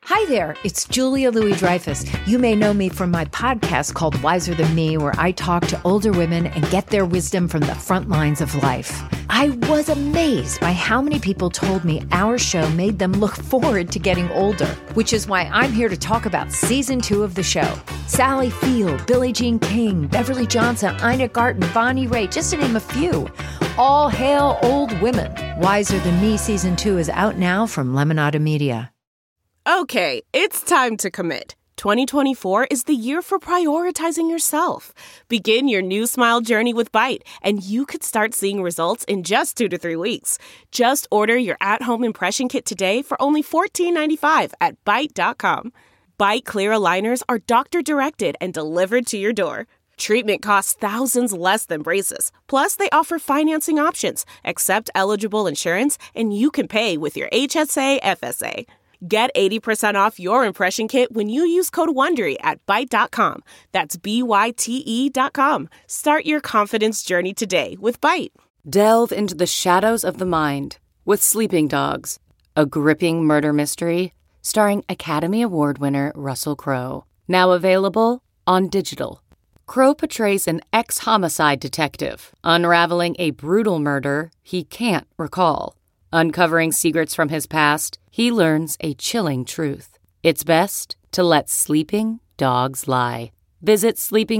Hi there, it's Julia Louis-Dreyfus. You may know me from my podcast called Wiser Than Me, where I talk to older women and get their wisdom from the front lines of life. I was amazed by how many people told me our show made them look forward to getting older, which is why I'm here to talk about season 2 of the show. Sally Field, Billie Jean King, Beverly Johnson, Ina Garten, Bonnie Raitt, just to name a few. All hail old women. Wiser Than Me season 2 is out now from Lemonada Media. Okay, it's time to commit. 2024 is the year for prioritizing yourself. Begin your new smile journey with Byte, and you could start seeing results in just 2 to 3 weeks. Just order your at-home impression kit today for only $14.95 at Byte.com. Byte clear aligners are doctor-directed and delivered to your door. Treatment costs thousands less than braces. Plus, they offer financing options, accept eligible insurance, and you can pay with your HSA FSA. Get 80% off your impression kit when you use code WONDERY at Byte.com. That's BYTE.com. Start your confidence journey today with Byte. Delve into the shadows of the mind with Sleeping Dogs, a gripping murder mystery starring Academy Award winner Russell Crowe. Now available on digital. Crowe portrays an ex-homicide detective unraveling a brutal murder he can't recall. Uncovering secrets from his past, he learns a chilling truth. It's best to let sleeping dogs lie. Visit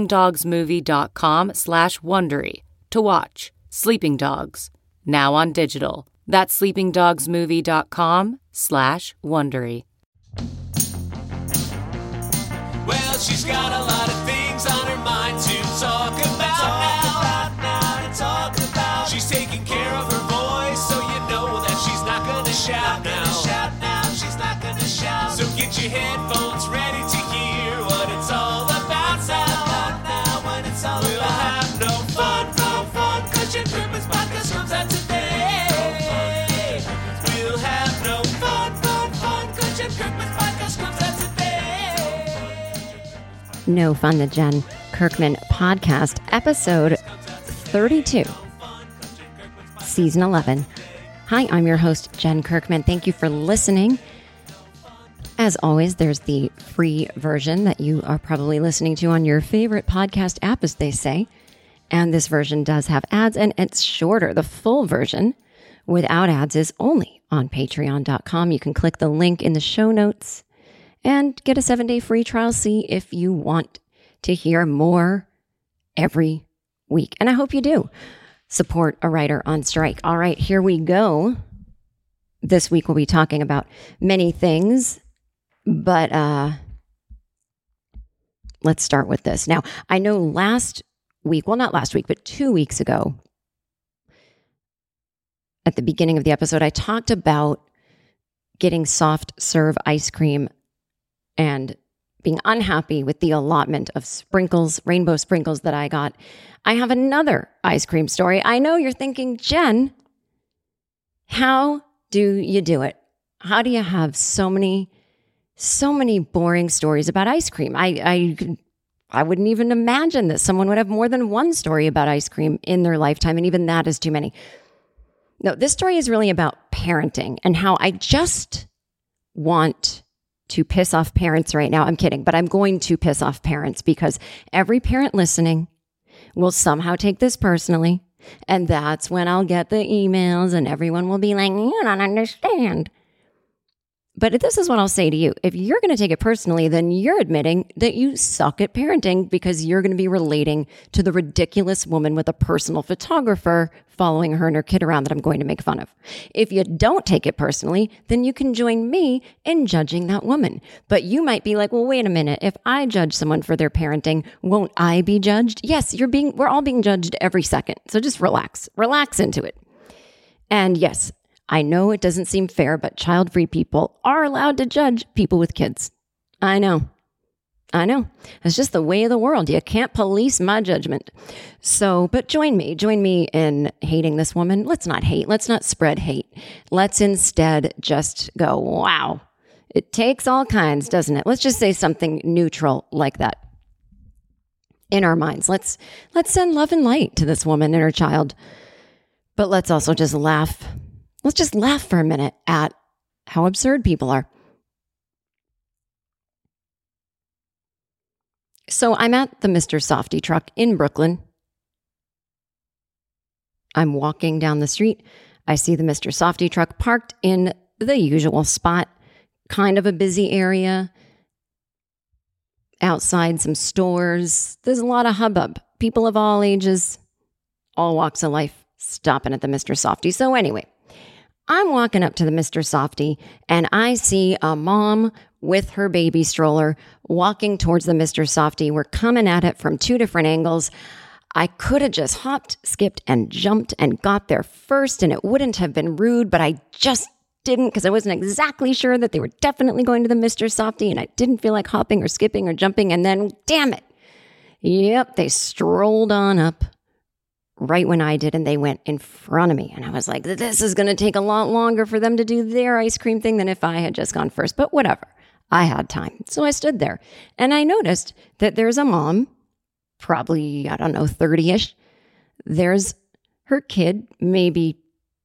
sleepingdogsmovie.com/Wondery to watch Sleeping Dogs, now on digital. That's sleepingdogsmovie.com/Wondery. Well, she's got a lot of things on her mind to talk about now. She's taking care of her voice, so you know that she's not gonna shout now. She's not gonna shout. So get your headphones ready to hear what it's all about now. When it's all we'll have no fun, cause your Christmas podcast comes out today. We'll have no fun, cause your Christmas podcast comes out today. No Fun, the Jen Kirkman Podcast, episode 32, season 11. Hi, I'm your host, Jen Kirkman. Thank you for listening. As always, there's the free version that you are probably listening to on your favorite podcast app, as they say. And this version does have ads, and it's shorter. The full version without ads is only on patreon.com. You can click the link in the show notes and get a 7-day free trial. See if you want to hear more every week. And I hope you do. Support a writer on strike. All right, here we go. This week we'll be talking about many things, but let's start with this. Now, I know last week, well, not last week, but 2 weeks ago, at the beginning of the episode, I talked about getting soft serve ice cream and being unhappy with the allotment of sprinkles, rainbow sprinkles that I got. I have another ice cream story. I know you're thinking, Jen, how do you do it? How do you have so many boring stories about ice cream? I wouldn't even imagine that someone would have more than one story about ice cream in their lifetime, and even that is too many. No, this story is really about parenting and how I just want to piss off parents right now. I'm kidding, but I'm going to piss off parents because every parent listening will somehow take this personally. And that's when I'll get the emails and everyone will be like, you don't understand. But this is what I'll say to you. If you're going to take it personally, then you're admitting that you suck at parenting because you're going to be relating to the ridiculous woman with a personal photographer following her and her kid around that I'm going to make fun of. If you don't take it personally, then you can join me in judging that woman. But you might be like, well, wait a minute. If I judge someone for their parenting, won't I be judged? Yes, we're all being judged every second. So just relax into it. And yes, I know it doesn't seem fair, but child-free people are allowed to judge people with kids. I know. It's just the way of the world. You can't police my judgment. So, but join me in hating this woman. Let's not hate. Let's not spread hate. Let's instead just go, wow, it takes all kinds, doesn't it? Let's just say something neutral like that in our minds. Let's send love and light to this woman and her child. But let's also just laugh. Let's just laugh for a minute at how absurd people are. So I'm at the Mr. Softy truck in Brooklyn. I'm walking down the street. I see the Mr. Softy truck parked in the usual spot, kind of a busy area. Outside some stores. There's a lot of hubbub. People of all ages, all walks of life, stopping at the Mr. Softy. So anyway, I'm walking up to the Mr. Softy and I see a mom with her baby stroller walking towards the Mr. Softy. We're coming at it from two different angles. I could have just hopped, skipped, and jumped and got there first, and it wouldn't have been rude, but I just didn't because I wasn't exactly sure that they were definitely going to the Mr. Softy, and I didn't feel like hopping or skipping or jumping, and then, damn it. Yep, they strolled on up right when I did, and they went in front of me. And I was like, this is going to take a lot longer for them to do their ice cream thing than if I had just gone first. But whatever, I had time. So I stood there, and I noticed that there's a mom, probably, 30-ish. There's her kid, maybe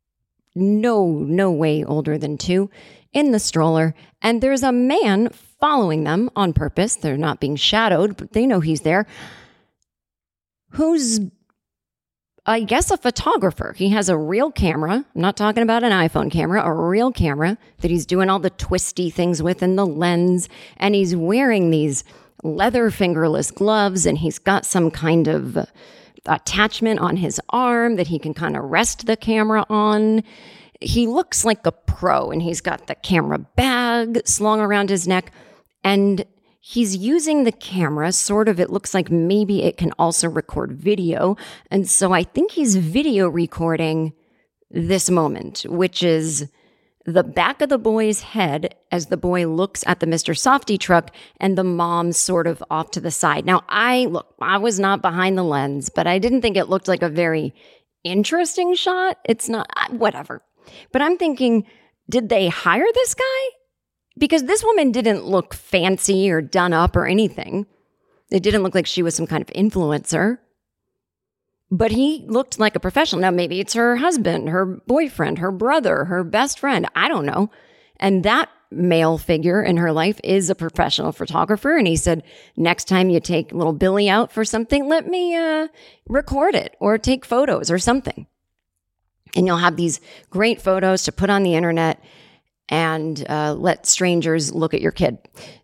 no way older than 2, in the stroller. And there's a man following them on purpose. They're not being shadowed, but they know he's there. Who's, I guess, a photographer. He has a real camera. I'm not talking about an iPhone camera, a real camera that he's doing all the twisty things with in the lens. And he's wearing these leather fingerless gloves, and he's got some kind of attachment on his arm that he can kind of rest the camera on. He looks like a pro, and he's got the camera bag slung around his neck, and he's using the camera sort of, it looks like maybe it can also record video. And so I think he's video recording this moment, which is the back of the boy's head as the boy looks at the Mr. Softy truck and the mom sort of off to the side. Now, I was not behind the lens, but I didn't think it looked like a very interesting shot. It's not, whatever. But I'm thinking, did they hire this guy? Because this woman didn't look fancy or done up or anything. It didn't look like she was some kind of influencer. But he looked like a professional. Now, maybe it's her husband, her boyfriend, her brother, her best friend. I don't know. And that male figure in her life is a professional photographer. And he said, next time you take little Billy out for something, let me record it or take photos or something. And you'll have these great photos to put on the internet and let strangers look at your kid.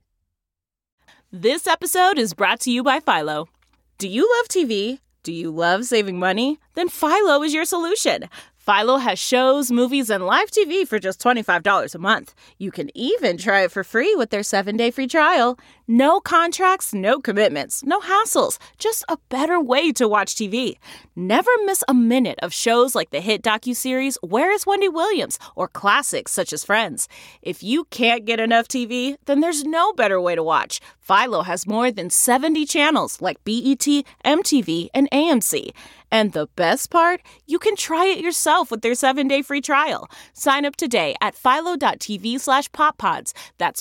This episode is brought to you by Philo. Do you love TV? Do you love saving money? Then Philo is your solution. Philo has shows, movies, and live TV for just $25 a month. You can even try it for free with their 7-day free trial. No contracts, no commitments, no hassles. Just a better way to watch TV. Never miss a minute of shows like the hit docuseries Where is Wendy Williams? Or classics such as Friends. If you can't get enough TV, then there's no better way to watch. Philo has more than 70 channels like BET, MTV, and AMC. And the best part? You can try it yourself with their 7-day free trial. Sign up today at philo.tv/poppods. That's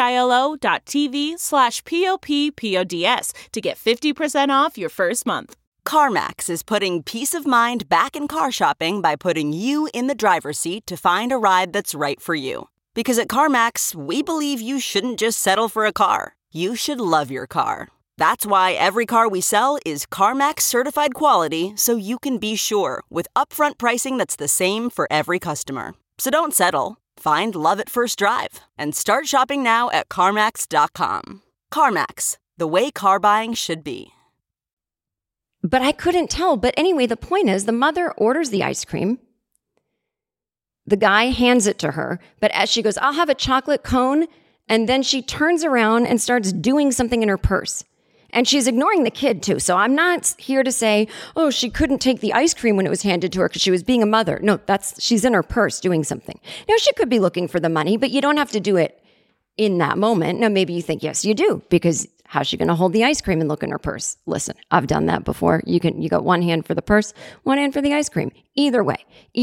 philo.tv/POPPODS to get 50% off your first month. CarMax is putting peace of mind back in car shopping by putting you in the driver's seat to find a ride that's right for you. Because at CarMax, we believe you shouldn't just settle for a car. You should love your car. That's why every car we sell is CarMax certified quality, so you can be sure with upfront pricing that's the same for every customer. So don't settle. Find love at first drive and start shopping now at CarMax.com. CarMax, the way car buying should be. But I couldn't tell. But anyway, the point is the mother orders the ice cream. The guy hands it to her. But as she goes, I'll have a chocolate cone. And then she turns around and starts doing something in her purse. And she's ignoring the kid, too. So I'm not here to say, oh, she couldn't take the ice cream when it was handed to her because she was being a mother. No, she's in her purse doing something. Now, she could be looking for the money, but you don't have to do it in that moment. Now, maybe you think, yes, you do, because how's she going to hold the ice cream and look in her purse? Listen, I've done that before. You got one hand for the purse, one hand for the ice cream. Either way,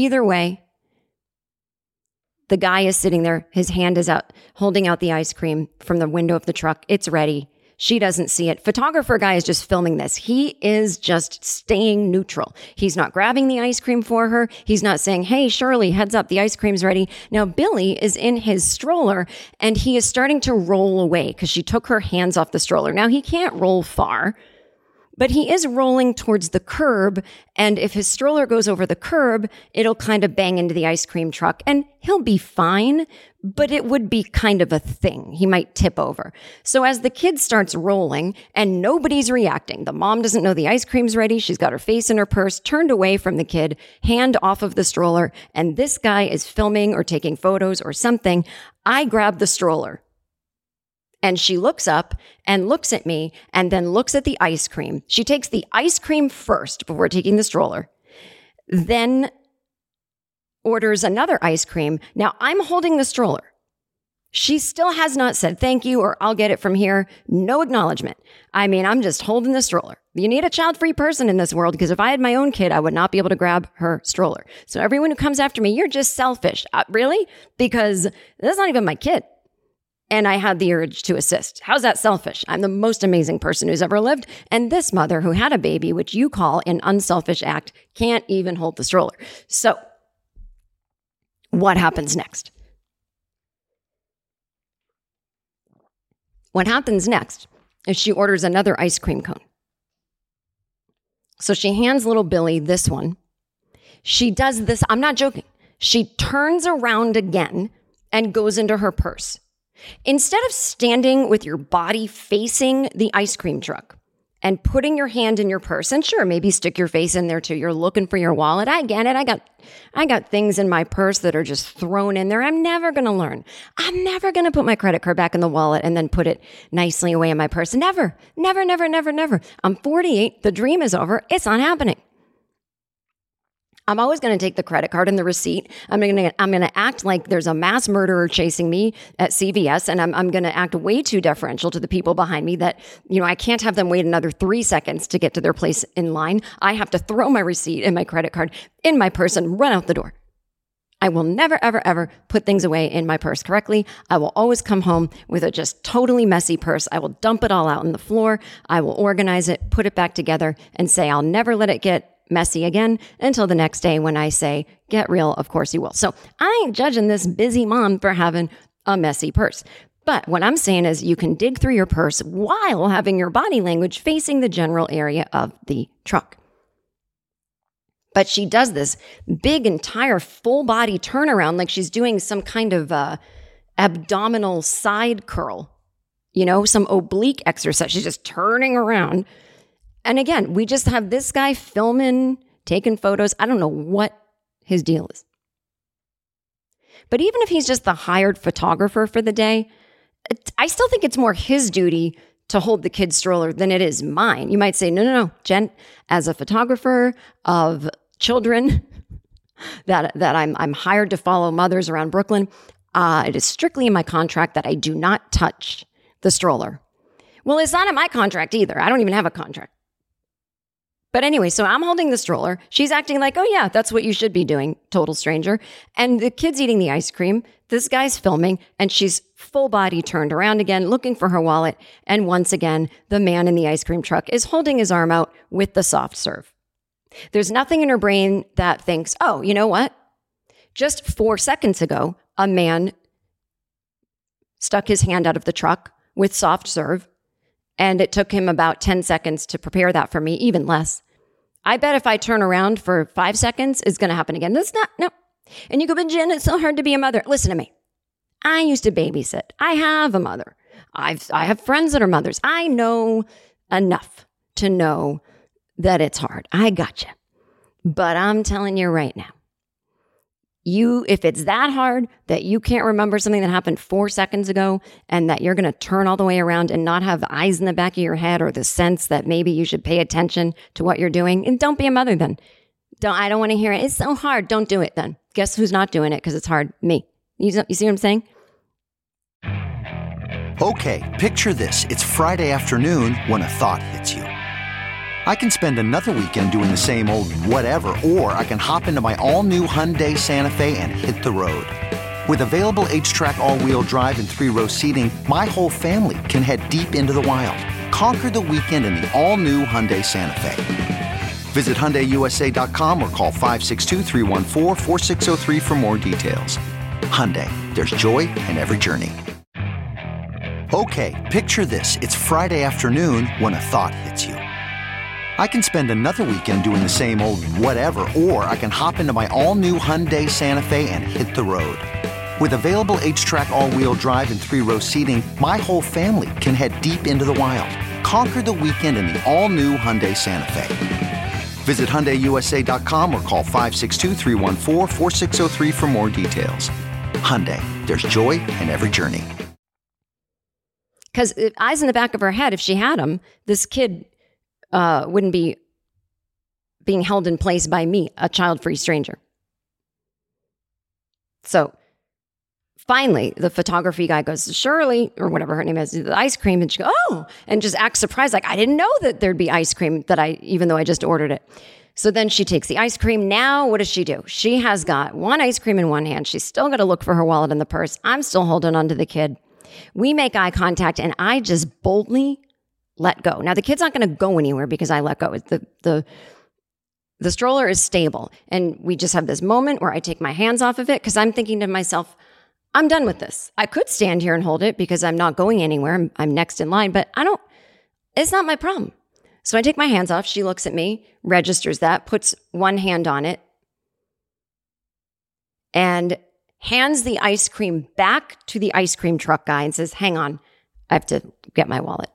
the guy is sitting there. His hand is out, holding out the ice cream from the window of the truck. It's ready. She doesn't see it. Photographer guy is just filming this. He is just staying neutral. He's not grabbing the ice cream for her. He's not saying, hey, Shirley, heads up, the ice cream's ready. Now, Billy is in his stroller and he is starting to roll away because she took her hands off the stroller. Now, he can't roll far, but he is rolling towards the curb. And if his stroller goes over the curb, it'll kind of bang into the ice cream truck and he'll be fine, but it would be kind of a thing. He might tip over. So as the kid starts rolling and nobody's reacting, the mom doesn't know the ice cream's ready. She's got her face in her purse, turned away from the kid, hand off of the stroller. And this guy is filming or taking photos or something. I grab the stroller. And she looks up and looks at me and then looks at the ice cream. She takes the ice cream first before taking the stroller, then orders another ice cream. Now I'm holding the stroller. She still has not said thank you or I'll get it from here. No acknowledgement. I mean, I'm just holding the stroller. You need a child-free person in this world because if I had my own kid, I would not be able to grab her stroller. So everyone who comes after me, you're just selfish. Really? Because that's not even my kid. And I had the urge to assist. How's that selfish? I'm the most amazing person who's ever lived. And this mother who had a baby, which you call an unselfish act, can't even hold the stroller. So what happens next? What happens next is she orders another ice cream cone. So she hands little Billy this one. She does this. I'm not joking. She turns around again and goes into her purse. Instead of standing with your body facing the ice cream truck and putting your hand in your purse, and sure, maybe stick your face in there too. You're looking for your wallet. I get it. I got things in my purse that are just thrown in there. I'm never going to learn. I'm never going to put my credit card back in the wallet and then put it nicely away in my purse. Never, never, never, never, never. I'm 48. The dream is over. It's not happening. I'm always going to take the credit card and the receipt. I'm going to act like there's a mass murderer chasing me at CVS, and I'm going to act way too deferential to the people behind me that, I can't have them wait another 3 seconds to get to their place in line. I have to throw my receipt and my credit card in my purse and run out the door. I will never, ever, ever put things away in my purse correctly. I will always come home with a just totally messy purse. I will dump it all out on the floor. I will organize it, put it back together, and say I'll never let it get messy again until the next day when I say, get real, of course you will. So I ain't judging this busy mom for having a messy purse. But what I'm saying is you can dig through your purse while having your body language facing the general area of the truck. But she does this big, entire, full body turnaround like she's doing some kind of abdominal side curl, some oblique exercise. She's just turning around. And again, we just have this guy filming, taking photos. I don't know what his deal is. But even if he's just the hired photographer for the day, I still think it's more his duty to hold the kid's stroller than it is mine. You might say, no, Jen, as a photographer of children that I'm hired to follow mothers around Brooklyn, it is strictly in my contract that I do not touch the stroller. Well, it's not in my contract either. I don't even have a contract. But anyway, so I'm holding the stroller. She's acting like, oh yeah, that's what you should be doing, total stranger. And the kid's eating the ice cream. This guy's filming, and she's full body turned around again, looking for her wallet. And once again, the man in the ice cream truck is holding his arm out with the soft serve. There's nothing in her brain that thinks, oh, you know what? Just 4 seconds ago, a man stuck his hand out of the truck with soft serve, and it took him about 10 seconds to prepare that for me, even less. I bet if I turn around for 5 seconds, it's going to happen again. That's not, no. And you go, but Jen, it's so hard to be a mother. Listen to me. I used to babysit. I have a mother. I have friends that are mothers. I know enough to know that it's hard. I gotcha. But I'm telling you right now, if it's that hard that you can't remember something that happened 4 seconds ago and that you're going to turn all the way around and not have eyes in the back of your head or the sense that maybe you should pay attention to what you're doing, and don't be a mother then. I don't want to hear it. It's so hard. Don't do it then. Guess who's not doing it because it's hard? Me. You see what I'm saying? Okay, picture this. It's Friday afternoon when a thought hits you. I can spend another weekend doing the same old whatever, or I can hop into my all-new Hyundai Santa Fe and hit the road. With available H-Track all-wheel drive and 3-row seating, my whole family can head deep into the wild. Conquer the weekend in the all-new Hyundai Santa Fe. Visit HyundaiUSA.com or call 562-314-4603 for more details. Hyundai, there's joy in every journey. Okay, picture this. It's Friday afternoon when a thought hits you. I can spend another weekend doing the same old whatever, or I can hop into my all-new Hyundai Santa Fe and hit the road. With available H-Track all-wheel drive and 3-row seating, my whole family can head deep into the wild. Conquer the weekend in the all-new Hyundai Santa Fe. Visit HyundaiUSA.com or call 562-314-4603 for more details. Hyundai, there's joy in every journey. Because eyes in the back of her head, if she had him, this kid wouldn't be being held in place by me, a child-free stranger. So finally, the photography guy goes, Shirley, or whatever her name is, the ice cream. And she goes, oh, and just acts surprised. Like, I didn't know that there'd be ice cream even though I just ordered it. So then she takes the ice cream. Now, what does she do? She has got one ice cream in one hand. She's still got to look for her wallet in the purse. I'm still holding on to the kid. We make eye contact and I just boldly let go. Now, the kid's not going to go anywhere because I let go. The stroller is stable. And we just have this moment where I take my hands off of it because I'm thinking to myself, I'm done with this. I could stand here and hold it because I'm not going anywhere. I'm next in line, but it's not my problem. So I take my hands off. She looks at me, registers that, puts one hand on it, and hands the ice cream back to the ice cream truck guy and says, hang on, I have to get my wallet.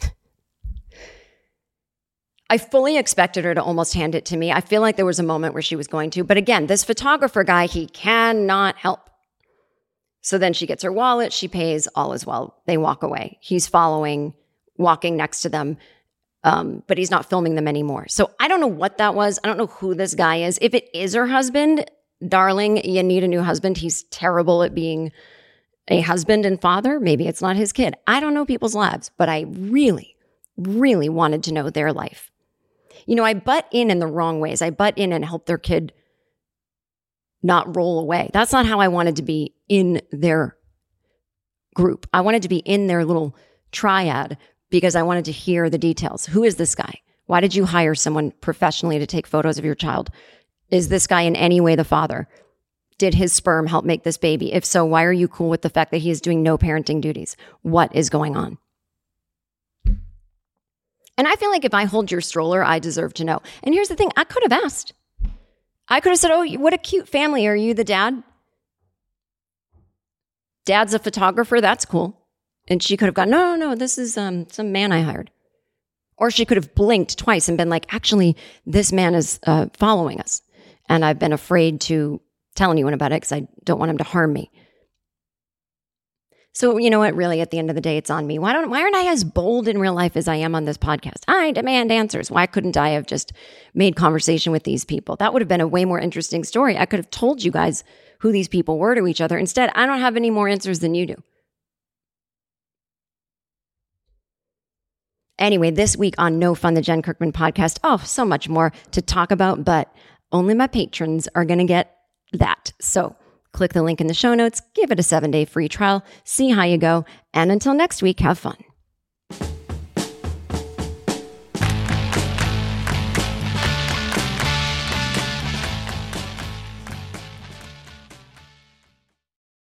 I fully expected her to almost hand it to me. I feel like there was a moment where she was going to. But again, this photographer guy, he cannot help. So then she gets her wallet, she pays, all is well. They walk away. He's following, walking next to them, but he's not filming them anymore. So I don't know what that was. I don't know who this guy is. If it is her husband, darling, you need a new husband. He's terrible at being a husband and father. Maybe it's not his kid. I don't know people's lives, but I really, really wanted to know their life. You know, I butt in the wrong ways. I butt in and help their kid not roll away. That's not how I wanted to be in their group. I wanted to be in their little triad because I wanted to hear the details. Who is this guy? Why did you hire someone professionally to take photos of your child? Is this guy in any way the father? Did his sperm help make this baby? If so, why are you cool with the fact that he is doing no parenting duties? What is going on? And I feel like if I hold your stroller, I deserve to know. And here's the thing, I could have asked. I could have said, oh, what a cute family. Are you the dad? Dad's a photographer. That's cool. And she could have gone, no, this is some man I hired. Or she could have blinked twice and been like, actually, this man is following us. And I've been afraid to tell anyone about it because I don't want him to harm me. So you know what? Really, at the end of the day, it's on me. Why aren't I as bold in real life as I am on this podcast? I demand answers. Why couldn't I have just made conversation with these people? That would have been a way more interesting story. I could have told you guys who these people were to each other. Instead, I don't have any more answers than you do. Anyway, this week on No Fun, the Jen Kirkman podcast, so much more to talk about, but only my patrons are going to get that. So click the link in the show notes, give it a 7-day free trial, see how you go, and until next week, have fun.